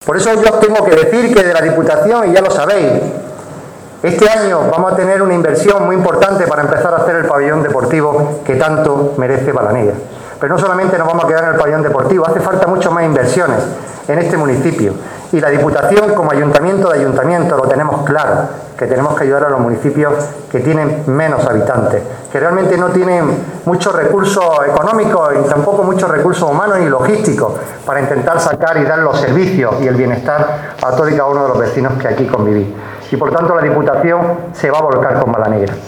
Por eso yo os tengo que decir que de la Diputación, y ya lo sabéis, este año vamos a tener una inversión muy importante para empezar a hacer el pabellón deportivo que tanto merece Balanegra. Pero no solamente nos vamos a quedar en el pabellón deportivo, hace falta mucho más inversiones en este municipio. Y la Diputación, como ayuntamiento de ayuntamientos, lo tenemos claro, que tenemos que ayudar a los municipios que tienen menos habitantes, que realmente no tienen muchos recursos económicos y tampoco muchos recursos humanos y logísticos para intentar sacar y dar los servicios y el bienestar a todos y cada uno de los vecinos que aquí convivís. Y por tanto la Diputación se va a volcar con Balanegra.